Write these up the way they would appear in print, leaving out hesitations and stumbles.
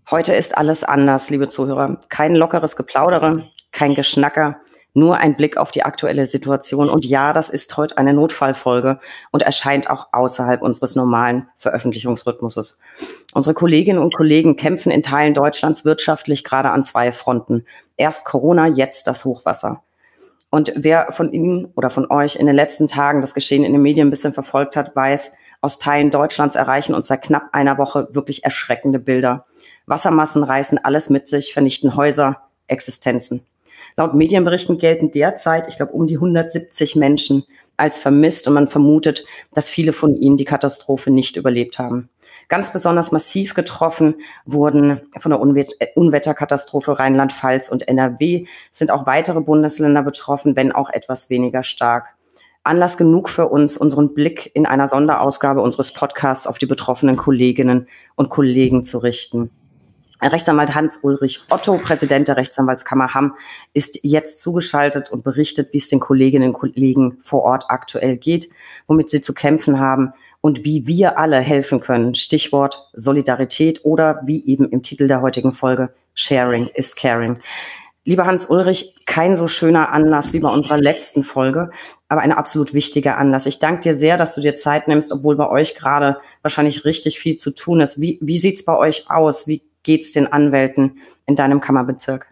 Heute ist alles anders, liebe Zuhörer. Kein lockeres Geplaudere, kein Geschnacker, nur ein Blick auf die aktuelle Situation. Und ja, das ist heute eine Notfallfolge und erscheint auch außerhalb unseres normalen Veröffentlichungsrhythmuses. Unsere Kolleginnen und Kollegen kämpfen in Teilen Deutschlands wirtschaftlich gerade an zwei Fronten. Erst Corona, jetzt das Hochwasser. Und wer von Ihnen oder von euch in den letzten Tagen das Geschehen in den Medien ein bisschen verfolgt hat, weiß, aus Teilen Deutschlands erreichen uns seit knapp einer Woche wirklich erschreckende Bilder. Wassermassen reißen alles mit sich, vernichten Häuser, Existenzen. Laut Medienberichten gelten derzeit, ich glaube, um die 170 Menschen als vermisst und man vermutet, dass viele von ihnen die Katastrophe nicht überlebt haben. Ganz besonders massiv getroffen wurden von der Unwetterkatastrophe Rheinland-Pfalz und NRW, sind auch weitere Bundesländer betroffen, wenn auch etwas weniger stark. Anlass genug für uns, unseren Blick in einer Sonderausgabe unseres Podcasts auf die betroffenen Kolleginnen und Kollegen zu richten. Rechtsanwalt Hans-Ulrich Otto, Präsident der Rechtsanwaltskammer Hamm, ist jetzt zugeschaltet und berichtet, wie es den Kolleginnen und Kollegen vor Ort aktuell geht, womit sie zu kämpfen haben und wie wir alle helfen können. Stichwort Solidarität oder wie eben im Titel der heutigen Folge, Sharing is Caring. Lieber Hans-Ulrich, kein so schöner Anlass wie bei unserer letzten Folge, aber ein absolut wichtiger Anlass. Ich danke dir sehr, dass du dir Zeit nimmst, obwohl bei euch gerade wahrscheinlich richtig viel zu tun ist. Wie sieht's bei euch aus? Wie geht's den Anwälten in deinem Kammerbezirk?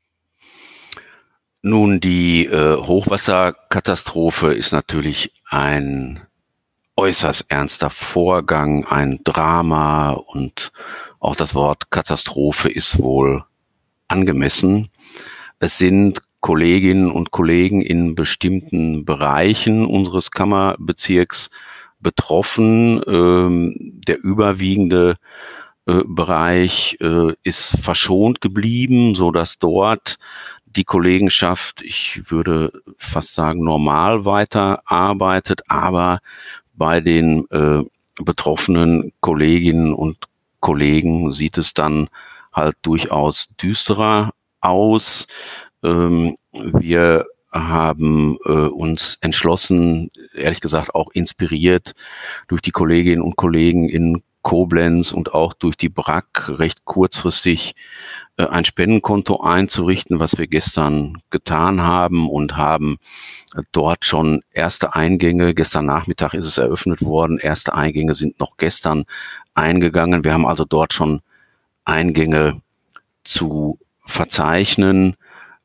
Nun, die Hochwasserkatastrophe ist natürlich ein äußerst ernster Vorgang, ein Drama, und auch das Wort Katastrophe ist wohl angemessen. Es sind Kolleginnen und Kollegen in bestimmten Bereichen unseres Kammerbezirks betroffen. Der überwiegende Bereich ist verschont geblieben, so dass dort die Kollegenschaft, ich würde fast sagen, normal weiterarbeitet, aber bei den betroffenen Kolleginnen und Kollegen sieht es dann halt durchaus düsterer aus. Wir haben uns entschlossen, ehrlich gesagt auch inspiriert durch die Kolleginnen und Kollegen in Koblenz und auch durch die BRAG recht kurzfristig ein Spendenkonto einzurichten, was wir gestern getan haben, und haben dort schon erste Eingänge, gestern Nachmittag ist es eröffnet worden, erste Eingänge sind noch gestern eingegangen. Wir haben also dort schon Eingänge zu verzeichnen.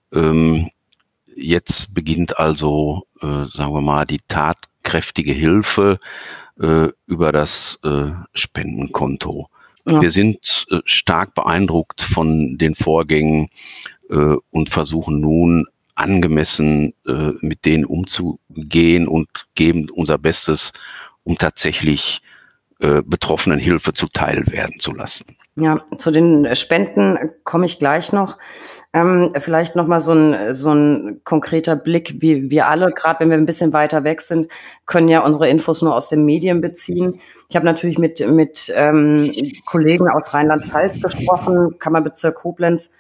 Jetzt beginnt also, sagen wir mal, die tatkräftige Hilfe über das Spendenkonto. Ja. Wir sind stark beeindruckt von den Vorgängen und versuchen nun angemessen mit denen umzugehen und geben unser Bestes, um tatsächlich Betroffenen Hilfe zuteil werden zu lassen. Ja, zu den Spenden komme ich gleich noch. Vielleicht noch mal so ein konkreter Blick, wie wir alle, gerade wenn wir ein bisschen weiter weg sind, können ja unsere Infos nur aus den Medien beziehen. Ich habe natürlich mit Kollegen aus Rheinland-Pfalz gesprochen, Kammerbezirk Koblenz.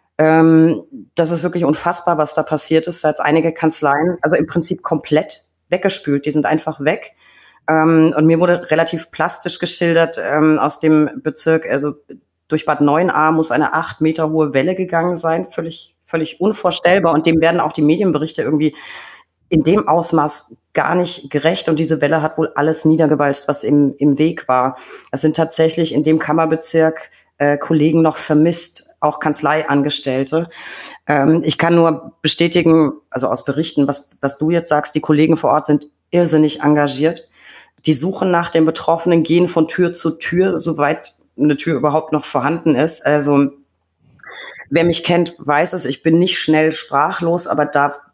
Das ist wirklich unfassbar, was da passiert ist. Da hat einige Kanzleien, also im Prinzip komplett weggespült. Die sind einfach weg. Und mir wurde relativ plastisch geschildert aus dem Bezirk, also durch Bad Neuenahr muss eine 8 Meter hohe Welle gegangen sein, völlig unvorstellbar. Und dem werden auch die Medienberichte irgendwie in dem Ausmaß gar nicht gerecht. Und diese Welle hat wohl alles niedergewalzt, was im Weg war. Es sind tatsächlich in dem Kammerbezirk Kollegen noch vermisst, auch Kanzleiangestellte. Ich kann nur bestätigen, also aus Berichten, was du jetzt sagst, die Kollegen vor Ort sind irrsinnig engagiert. Die suchen nach den Betroffenen, gehen von Tür zu Tür, soweit eine Tür überhaupt noch vorhanden ist. Also wer mich kennt, weiß es, ich bin nicht schnell sprachlos, aber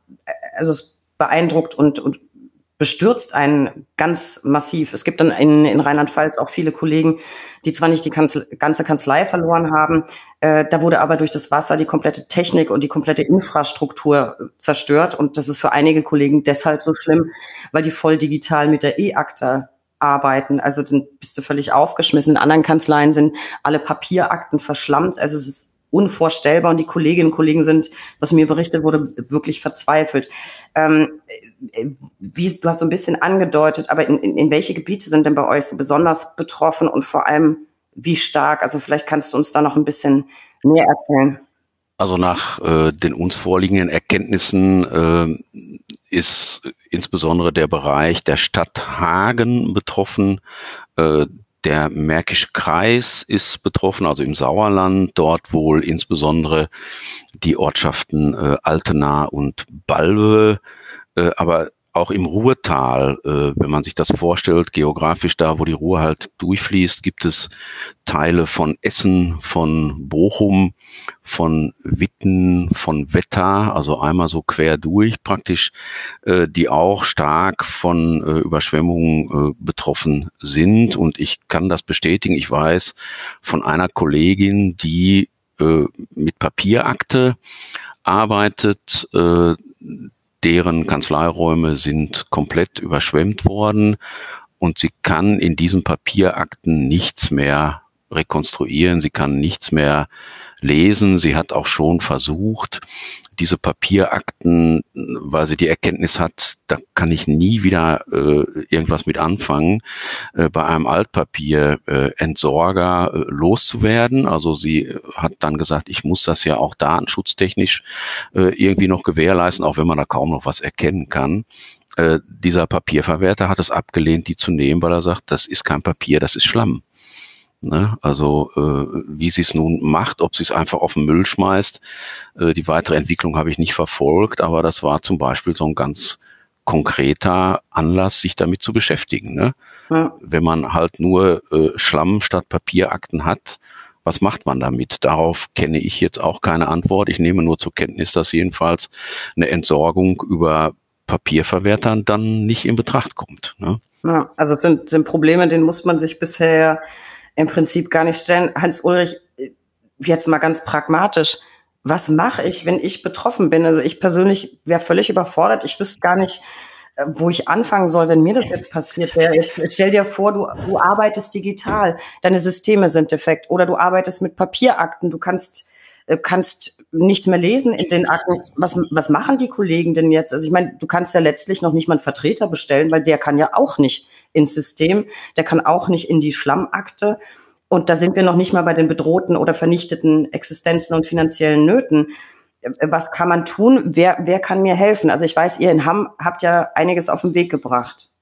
es beeindruckt und bestürzt einen ganz massiv. Es gibt dann in Rheinland-Pfalz auch viele Kollegen, die zwar nicht die ganze Kanzlei verloren haben, da wurde aber durch das Wasser die komplette Technik und die komplette Infrastruktur zerstört. Und das ist für einige Kollegen deshalb so schlimm, weil die voll digital mit der E-Akte arbeiten. Also dann bist du völlig aufgeschmissen. In anderen Kanzleien sind alle Papierakten verschlammt. Also es ist unvorstellbar, und die Kolleginnen und Kollegen sind, was mir berichtet wurde, wirklich verzweifelt. Du hast so ein bisschen angedeutet, aber in welche Gebiete sind denn bei euch so besonders betroffen, und vor allem, wie stark? Also vielleicht kannst du uns da noch ein bisschen mehr erzählen. Also nach den uns vorliegenden Erkenntnissen ist insbesondere der Bereich der Stadt Hagen betroffen. Der Märkische Kreis ist betroffen, also im Sauerland, dort wohl insbesondere die Ortschaften Altena und Balve, aber auch im Ruhrtal, wenn man sich das vorstellt, geografisch da, wo die Ruhr halt durchfließt, gibt es Teile von Essen, von Bochum, von Witten, von Wetter, also einmal so quer durch praktisch, die auch stark von Überschwemmungen betroffen sind. Und ich kann das bestätigen. Ich weiß von einer Kollegin, die mit Papierakte arbeitet, deren Kanzleiräume sind komplett überschwemmt worden und sie kann in diesen Papierakten nichts mehr rekonstruieren, sie kann nichts mehr lesen. Sie hat auch schon versucht, diese Papierakten, weil sie die Erkenntnis hat, da kann ich nie wieder irgendwas mit anfangen, bei einem Altpapier-Entsorger loszuwerden. Also sie hat dann gesagt, ich muss das ja auch datenschutztechnisch irgendwie noch gewährleisten, auch wenn man da kaum noch was erkennen kann. Dieser Papierverwerter hat es abgelehnt, die zu nehmen, weil er sagt, das ist kein Papier, das ist Schlamm. Ne? Also wie sie es nun macht, ob sie es einfach auf den Müll schmeißt, die weitere Entwicklung habe ich nicht verfolgt, aber das war zum Beispiel so ein ganz konkreter Anlass, sich damit zu beschäftigen. Ne? Ja. Wenn man halt nur Schlamm statt Papierakten hat, was macht man damit? Darauf kenne ich jetzt auch keine Antwort. Ich nehme nur zur Kenntnis, dass jedenfalls eine Entsorgung über Papierverwertern dann nicht in Betracht kommt. Ne? Ja, also es sind Probleme, denen muss man sich bisher im Prinzip gar nicht stellen. Hans-Ulrich, jetzt mal ganz pragmatisch, was mache ich, wenn ich betroffen bin? Also ich persönlich wäre völlig überfordert. Ich wüsste gar nicht, wo ich anfangen soll, wenn mir das jetzt passiert wäre. Jetzt stell dir vor, du arbeitest digital, deine Systeme sind defekt oder du arbeitest mit Papierakten, du kannst nichts mehr lesen in den Akten. Was machen die Kollegen denn jetzt? Also ich meine, du kannst ja letztlich noch nicht mal einen Vertreter bestellen, weil der kann ja auch nicht ins System, der kann auch nicht in die Schlammakte. Und da sind wir noch nicht mal bei den bedrohten oder vernichteten Existenzen und finanziellen Nöten. Was kann man tun? Wer kann mir helfen? Also ich weiß, ihr in Hamm habt ja einiges auf den Weg gebracht.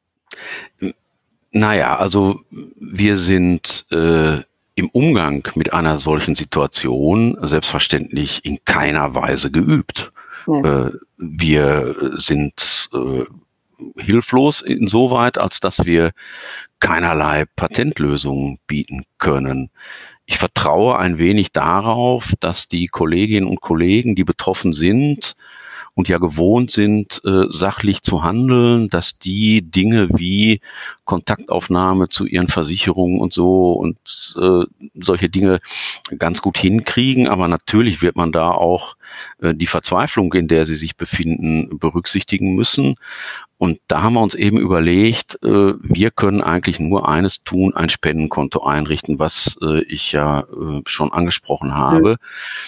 Naja, also wir sind im Umgang mit einer solchen Situation selbstverständlich in keiner Weise geübt. Ja. Wir sind hilflos insoweit, als dass wir keinerlei Patentlösungen bieten können. Ich vertraue ein wenig darauf, dass die Kolleginnen und Kollegen, die betroffen sind und ja gewohnt sind, sachlich zu handeln, dass die Dinge wie Kontaktaufnahme zu ihren Versicherungen und so und solche Dinge ganz gut hinkriegen. Aber natürlich wird man da auch die Verzweiflung, in der sie sich befinden, berücksichtigen müssen. Und da haben wir uns eben überlegt, wir können eigentlich nur eines tun, ein Spendenkonto einrichten, was ich ja schon angesprochen habe.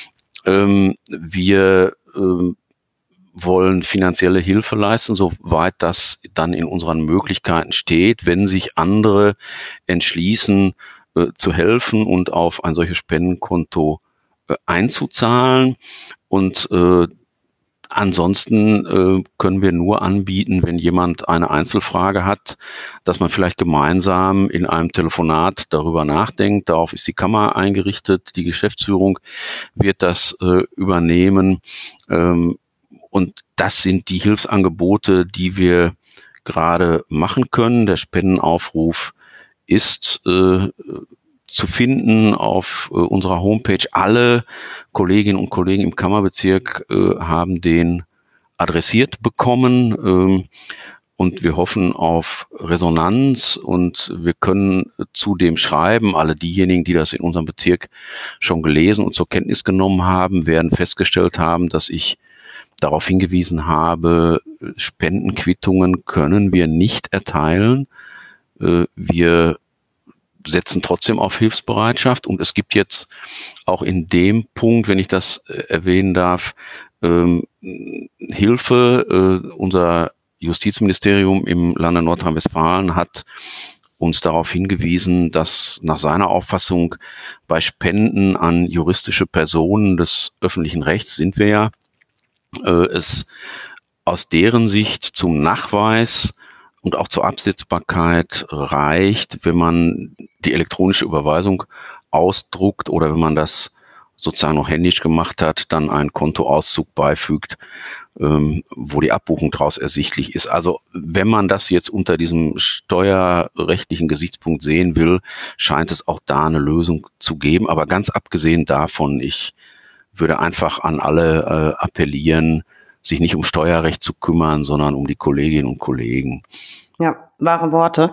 Wir wollen finanzielle Hilfe leisten, soweit das dann in unseren Möglichkeiten steht, wenn sich andere entschließen, zu helfen und auf ein solches Spendenkonto einzuzahlen. Und ansonsten können wir nur anbieten, wenn jemand eine Einzelfrage hat, dass man vielleicht gemeinsam in einem Telefonat darüber nachdenkt. Darauf ist die Kammer eingerichtet. Die Geschäftsführung wird das übernehmen. Und das sind die Hilfsangebote, die wir gerade machen können. Der Spendenaufruf ist zu finden auf unserer Homepage. Alle Kolleginnen und Kollegen im Kammerbezirk haben den adressiert bekommen. Und wir hoffen auf Resonanz und wir können zudem schreiben. Alle diejenigen, die das in unserem Bezirk schon gelesen und zur Kenntnis genommen haben, werden festgestellt haben, dass ich darauf hingewiesen habe, Spendenquittungen können wir nicht erteilen. Wir setzen trotzdem auf Hilfsbereitschaft und es gibt jetzt auch in dem Punkt, wenn ich das erwähnen darf, Hilfe. Unser Justizministerium im Lande Nordrhein-Westfalen hat uns darauf hingewiesen, dass nach seiner Auffassung bei Spenden an juristische Personen des öffentlichen Rechts sind wir ja, es aus deren Sicht zum Nachweis und auch zur Absetzbarkeit reicht, wenn man die elektronische Überweisung ausdruckt oder wenn man das sozusagen noch händisch gemacht hat, dann einen Kontoauszug beifügt, wo die Abbuchung daraus ersichtlich ist. Also wenn man das jetzt unter diesem steuerrechtlichen Gesichtspunkt sehen will, scheint es auch da eine Lösung zu geben. Aber ganz abgesehen davon, ich würde einfach an alle appellieren, sich nicht um Steuerrecht zu kümmern, sondern um die Kolleginnen und Kollegen. Ja, wahre Worte.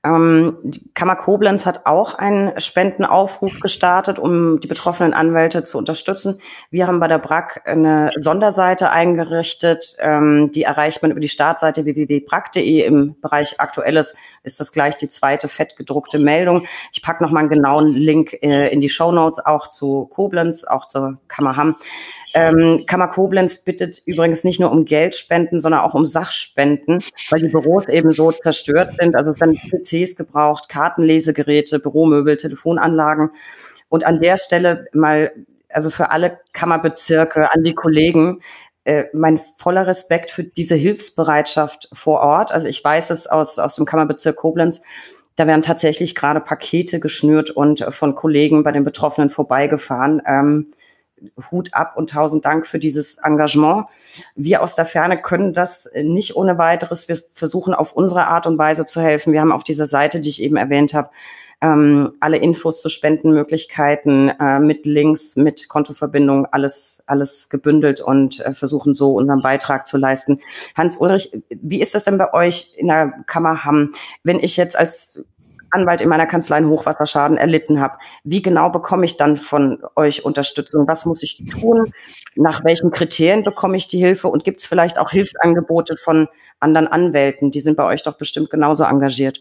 Die Kammer Koblenz hat auch einen Spendenaufruf gestartet, um die betroffenen Anwälte zu unterstützen. Wir haben bei der BRAG eine Sonderseite eingerichtet, die erreicht man über die Startseite www.brag.de. Im Bereich Aktuelles ist das gleich die zweite fett gedruckte Meldung. Ich packe nochmal einen genauen Link in die Shownotes, auch zu Koblenz, auch zur Kammer Hamm. Kammer Koblenz bittet übrigens nicht nur um Geldspenden, sondern auch um Sachspenden, weil die Büros eben so zerstört sind. Also es werden PCs gebraucht, Kartenlesegeräte, Büromöbel, Telefonanlagen. Und an der Stelle mal, also für alle Kammerbezirke, an die Kollegen, mein voller Respekt für diese Hilfsbereitschaft vor Ort. Also ich weiß es aus dem Kammerbezirk Koblenz, da werden tatsächlich gerade Pakete geschnürt und von Kollegen bei den Betroffenen vorbeigefahren. Hut ab und 1000 Dank für dieses Engagement. Wir aus der Ferne können das nicht ohne weiteres. Wir versuchen auf unsere Art und Weise zu helfen. Wir haben auf dieser Seite, die ich eben erwähnt habe, alle Infos zu Spendenmöglichkeiten mit Links, mit Kontoverbindungen, alles gebündelt und versuchen so unseren Beitrag zu leisten. Hans-Ulrich, wie ist das denn bei euch in der Kammer Hamm, wenn ich jetzt als Anwalt in meiner Kanzlei einen Hochwasserschaden erlitten habe? Wie genau bekomme ich dann von euch Unterstützung? Was muss ich tun? Nach welchen Kriterien bekomme ich die Hilfe? Und gibt es vielleicht auch Hilfsangebote von anderen Anwälten? Die sind bei euch doch bestimmt genauso engagiert.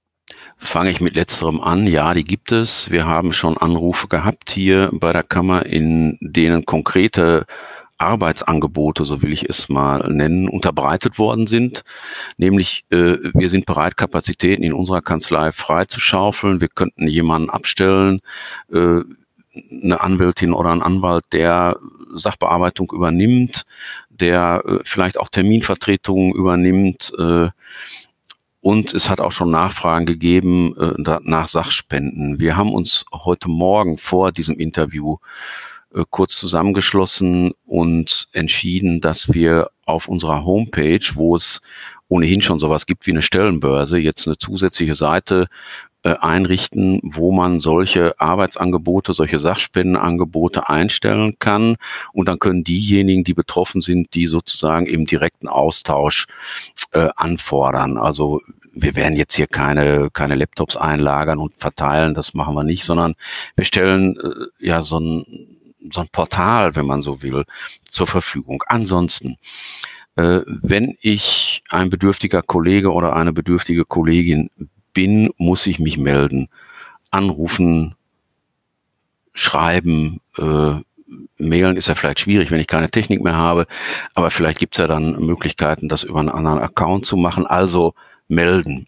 Fange ich mit letzterem an. Ja, die gibt es. Wir haben schon Anrufe gehabt hier bei der Kammer, in denen konkrete Arbeitsangebote, so will ich es mal nennen, unterbreitet worden sind. Nämlich, wir sind bereit, Kapazitäten in unserer Kanzlei freizuschaufeln. Wir könnten jemanden abstellen, eine Anwältin oder ein Anwalt, der Sachbearbeitung übernimmt, der vielleicht auch Terminvertretungen übernimmt. Und es hat auch schon Nachfragen gegeben nach Sachspenden. Wir haben uns heute Morgen vor diesem Interview kurz zusammengeschlossen und entschieden, dass wir auf unserer Homepage, wo es ohnehin schon sowas gibt wie eine Stellenbörse, jetzt eine zusätzliche Seite einrichten, wo man solche Arbeitsangebote, solche Sachspendenangebote einstellen kann. Und dann können diejenigen, die betroffen sind, die sozusagen im direkten Austausch anfordern. Also wir werden jetzt hier keine Laptops einlagern und verteilen, das machen wir nicht, sondern wir stellen ja so ein Portal, wenn man so will, zur Verfügung. Ansonsten, wenn ich ein bedürftiger Kollege oder eine bedürftige Kollegin bin, muss ich mich melden, anrufen, schreiben, mailen ist ja vielleicht schwierig, wenn ich keine Technik mehr habe, aber vielleicht gibt's ja dann Möglichkeiten, das über einen anderen Account zu machen, also melden.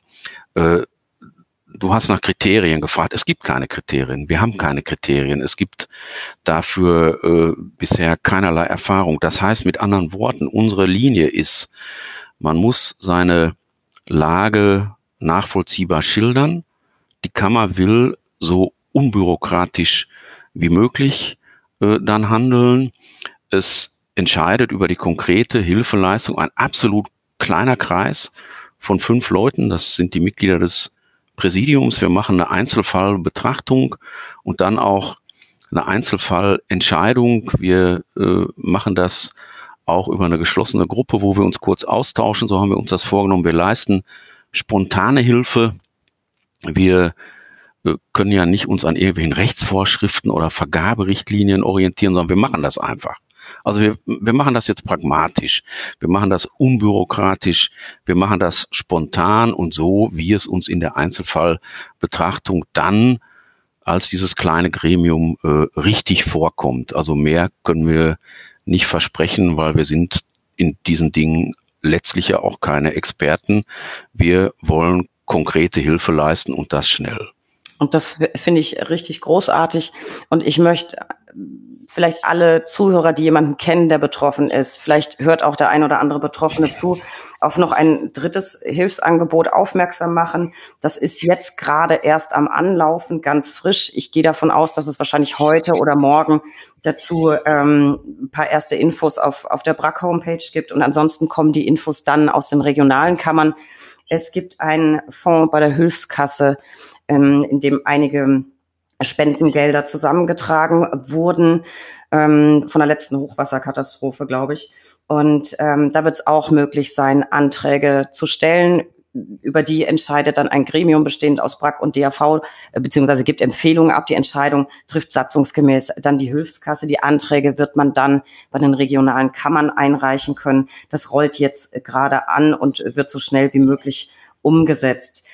Du hast nach Kriterien gefragt. Es gibt keine Kriterien. Wir haben keine Kriterien. Es gibt dafür bisher keinerlei Erfahrung. Das heißt mit anderen Worten, unsere Linie ist, man muss seine Lage nachvollziehbar schildern. Die Kammer will so unbürokratisch wie möglich dann handeln. Es entscheidet über die konkrete Hilfeleistung ein absolut kleiner Kreis von 5 Leuten. Das sind die Mitglieder des Präsidiums. Wir machen eine Einzelfallbetrachtung und dann auch eine Einzelfallentscheidung. Wir machen das auch über eine geschlossene Gruppe, wo wir uns kurz austauschen. So haben wir uns das vorgenommen. Wir leisten spontane Hilfe. Wir können ja nicht uns an irgendwelchen Rechtsvorschriften oder Vergaberichtlinien orientieren, sondern wir machen das einfach. Also wir machen das jetzt pragmatisch, wir machen das unbürokratisch, wir machen das spontan und so, wie es uns in der Einzelfallbetrachtung dann als dieses kleine Gremium richtig vorkommt. Also mehr können wir nicht versprechen, weil wir sind in diesen Dingen letztlich ja auch keine Experten. Wir wollen konkrete Hilfe leisten und das schnell. Und das finde ich richtig großartig. Und ich möchte vielleicht alle Zuhörer, die jemanden kennen, der betroffen ist, vielleicht hört auch der ein oder andere Betroffene zu, auf noch ein drittes Hilfsangebot aufmerksam machen. Das ist jetzt gerade erst am Anlaufen, ganz frisch. Ich gehe davon aus, dass es wahrscheinlich heute oder morgen dazu ein paar erste Infos auf der BRAC-Homepage gibt. Und ansonsten kommen die Infos dann aus den regionalen Kammern. Es gibt einen Fonds bei der Hilfskasse, in dem einige Spendengelder zusammengetragen wurden von der letzten Hochwasserkatastrophe, glaube ich. Und da wird es auch möglich sein, Anträge zu stellen. Über die entscheidet dann ein Gremium bestehend aus BRAC und DAV, beziehungsweise gibt Empfehlungen ab. Die Entscheidung trifft satzungsgemäß dann die Hilfskasse. Die Anträge wird man dann bei den regionalen Kammern einreichen können. Das rollt jetzt gerade an und wird so schnell wie möglich umgesetzt.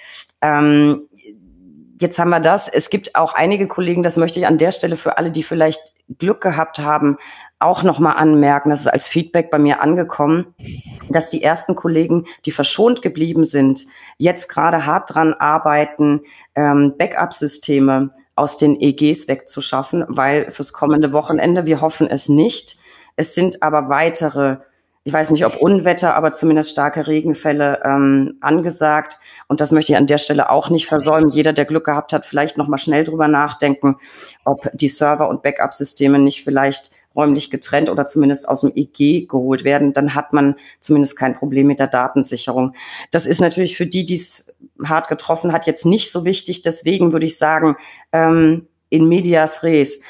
Jetzt haben wir das. Es gibt auch einige Kollegen, das möchte ich an der Stelle für alle, die vielleicht Glück gehabt haben, auch nochmal anmerken, das ist als Feedback bei mir angekommen, dass die ersten Kollegen, die verschont geblieben sind, jetzt gerade hart dran arbeiten, Backup-Systeme aus den EGs wegzuschaffen, weil fürs kommende Wochenende, wir hoffen es nicht, es sind aber weitere, ich weiß nicht, ob Unwetter, aber zumindest starke Regenfälle angesagt. Und das möchte ich an der Stelle auch nicht versäumen. Jeder, der Glück gehabt hat, vielleicht noch mal schnell drüber nachdenken, ob die Server- und Backup-Systeme nicht vielleicht räumlich getrennt oder zumindest aus dem EG geholt werden. Dann hat man zumindest kein Problem mit der Datensicherung. Das ist natürlich für die, die es hart getroffen hat, jetzt nicht so wichtig. Deswegen würde ich sagen, in medias res.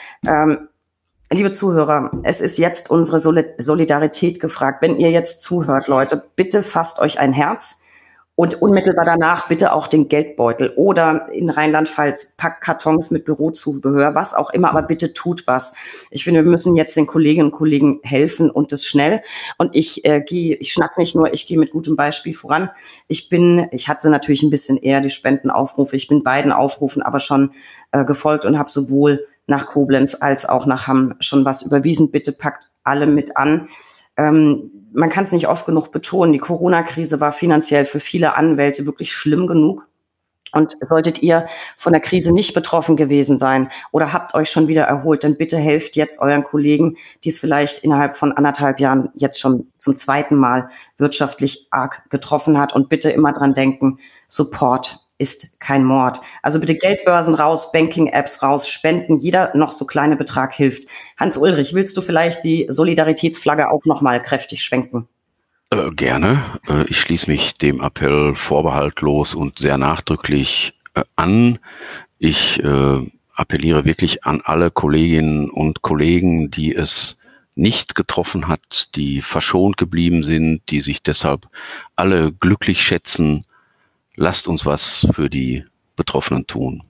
Liebe Zuhörer, es ist jetzt unsere Solidarität gefragt. Wenn ihr jetzt zuhört, Leute, bitte fasst euch ein Herz und unmittelbar danach bitte auch den Geldbeutel oder in Rheinland-Pfalz packt Kartons mit Bürozubehör, was auch immer, aber bitte tut was. Ich finde, wir müssen jetzt den Kolleginnen und Kollegen helfen und das schnell. Und ich schnack nicht nur, ich gehe mit gutem Beispiel voran. Ich hatte natürlich ein bisschen eher die Spendenaufrufe. Ich bin beiden Aufrufen aber schon gefolgt und habe sowohl nach Koblenz als auch nach Hamm schon was überwiesen. Bitte packt alle mit an. Man kann es nicht oft genug betonen, die Corona-Krise war finanziell für viele Anwälte wirklich schlimm genug. Und solltet ihr von der Krise nicht betroffen gewesen sein oder habt euch schon wieder erholt, dann bitte helft jetzt euren Kollegen, die es vielleicht innerhalb von 1,5 Jahren jetzt schon zum zweiten Mal wirtschaftlich arg getroffen hat. Und bitte immer dran denken, Support ist kein Mord. Also bitte Geldbörsen raus, Banking-Apps raus, Spenden, jeder noch so kleine Betrag hilft. Hans-Ulrich, willst du vielleicht die Solidaritätsflagge auch noch mal kräftig schwenken? Gerne. Ich schließe mich dem Appell vorbehaltlos und sehr nachdrücklich an. Ich appelliere wirklich an alle Kolleginnen und Kollegen, die es nicht getroffen hat, die verschont geblieben sind, die sich deshalb alle glücklich schätzen. Lasst uns was für die Betroffenen tun.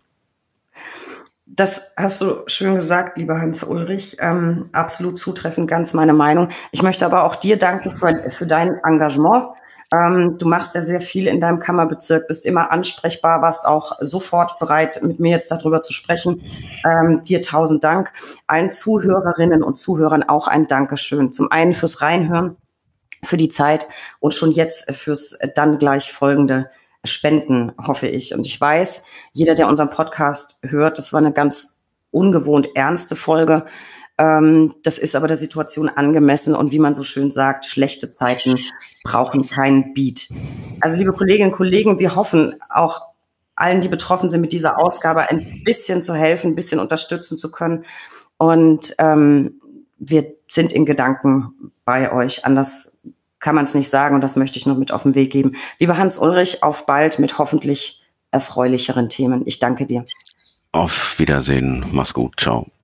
Das hast du schön gesagt, lieber Hans-Ulrich. Absolut zutreffend, ganz meine Meinung. Ich möchte aber auch dir danken für dein Engagement. Du machst ja sehr viel in deinem Kammerbezirk, bist immer ansprechbar, warst auch sofort bereit, mit mir jetzt darüber zu sprechen. Dir 1000 Dank. Allen Zuhörerinnen und Zuhörern auch ein Dankeschön. Zum einen fürs Reinhören, für die Zeit und schon jetzt fürs dann gleich folgende Spenden, hoffe ich. Und ich weiß, jeder, der unseren Podcast hört, das war eine ganz ungewohnt ernste Folge. Das ist aber der Situation angemessen und wie man so schön sagt, schlechte Zeiten brauchen keinen Beat. Also liebe Kolleginnen und Kollegen, wir hoffen auch allen, die betroffen sind, mit dieser Ausgabe ein bisschen zu helfen, ein bisschen unterstützen zu können. Und wir sind in Gedanken bei euch. Anders kann man es nicht sagen und das möchte ich noch mit auf den Weg geben. Lieber Hans-Ulrich, auf bald mit hoffentlich erfreulicheren Themen. Ich danke dir. Auf Wiedersehen. Mach's gut. Ciao.